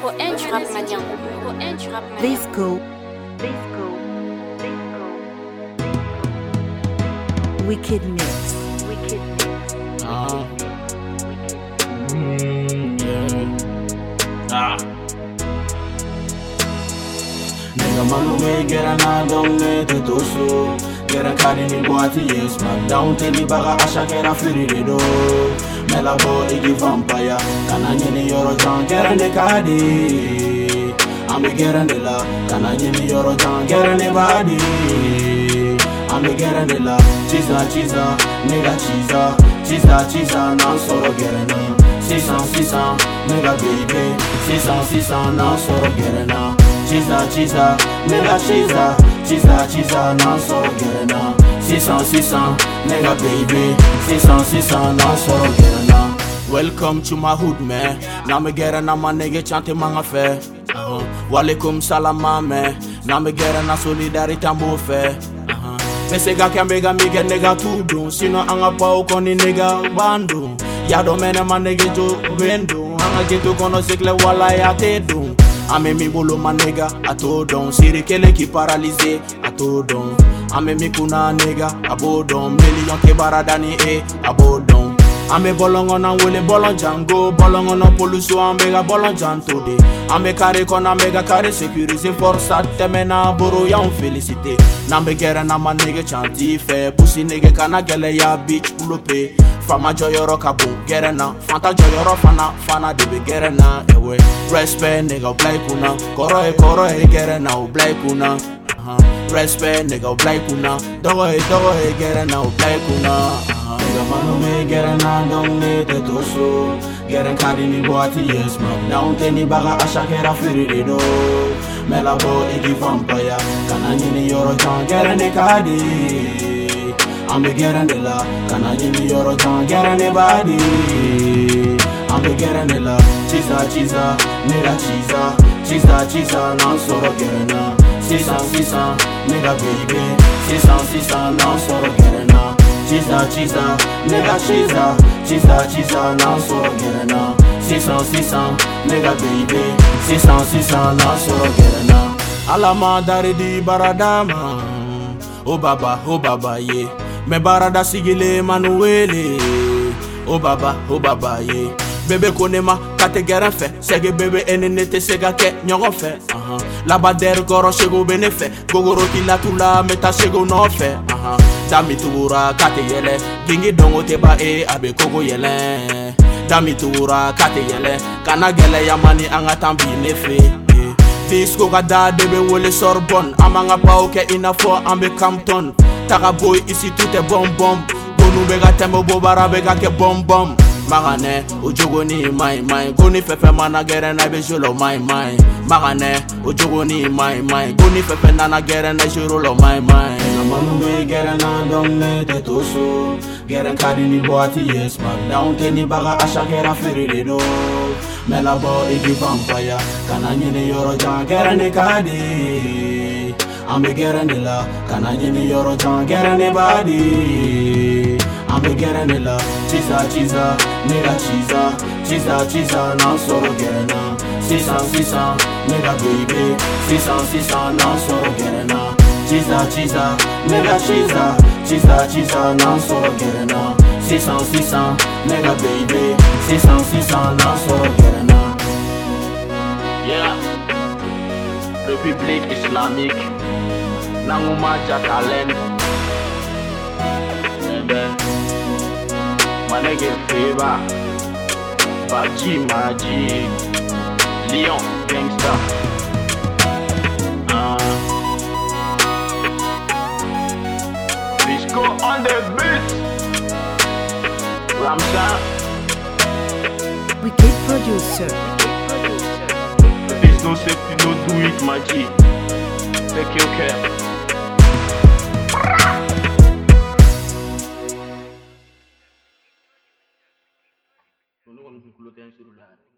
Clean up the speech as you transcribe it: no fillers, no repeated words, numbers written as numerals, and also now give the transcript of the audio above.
Let's go. Wicked mix. Nigga manu me gera na dong ne te toso. Gera kari ni boati yes man down te ni baga asha gera firi de do. Mela bo igi vampire kana nyini yoro jan gera ne kadi. Ame gera ne la kana nyini yoro jan gera ne badi. Ame gera ne la chiza nigga chiza na soro gera na. 600 nigga baby 600 na soro gera na. Chiza, nigga chiza, na soro gera na. 600 nigga baby 600 na soro gera na. Welcome to my hood man. Na me gera na ma nigga chante manga fe. Walaikum salam man. Na me gera na solidarity mo fe. Mesega kambega mige nigga tudo. Sino anga pa ukoni nigga bando. Ya do mene ma nigga jo bendo. Anga gitu kono sikle wala ya te do. Ame mi bolo ma nigga atodon. Siri kele ki paralysé atodon. Ame mi kuna nigga abodon. Million ke baradani abodon. Ame bolongo na wele bolon jango. Bolongo na polusu ambega bolon jantode. Ame kare kona mega kare sécuriser force temena boro ya on félicité. Nambe gera na ma nigga chanti fe. Pussy nigga kana gele ya bitch ulope. Fama joyoro kabu gera na. Fanta joyoro fana debe gera na ewe. Respect nigga blai kuna. Koro e gera na u blai kuna. Respect nigga blai kuna. Dogo e gera na u blai kuna. Nigga manu me gera na dong ne te toso. Gera kari ni boati yes man. Down te ni baga asha gera firi de do. Mela bo igi vampire. Kana nyini yoro jan gera ne kadi. Ame gera ne la, kana nyini yoro jan gera ne badi. Ame gera ne la, chiza, nigga chiza, na soro gera na. 600 nigga baby 600 na soro gera na. Chiza, nigga chiza, na soro gera na. 600 nigga baby 600 na soro gera na. Alama dari di baradama. Oh baba ye. Me barada sigile manuele. Oh baba ye. Bebe konema kate gera fe. Sege bebe enene te sega ke nyongo fe. Laba der goro shego benefe. Gogoro kila tula meta shego no fe. Dami tuura kate yele. Gingi dongo te ba abe kogo yele. Dami tuura kate yele. Kana gele yamani anga tambi nefe. Fisco gada debe wole Sorbonne. Amanga pa oke inafo ambe Campton. Taka boy ici tout est bom. Gonu bega tembo bobara bega ke bom. Magane ojogo ni mai. Goni fefe mana gere na be jolo mai. Magane ojogo ni mai. Goni fefe nana gere na jolo mai. Manu be gere na dong ne te toso. Gere kadi ni boati yes man. Down te ni baga asha gera firi de do. Mela bo igi vampire. Kana nyini yoro jan gere ne kadi. Ame gera ne la, kana nyini yoro jan gera ne badi. Ame gera ne la, chiza, nigga chiza, na soro gera na. 600 nigga baby 600 na soro gera na. Chiza, nigga chiza, na soro gera na. 600 nigga baby 600 na soro gera na. Yeah, République Islamique Nanguma Jatalen. My nigga Favor Maji Leon Gangsta. Let's go on the beat. Ramsa Wicked producer. There's no safety, no do it, Maji. Take your care. Não vamos incluir o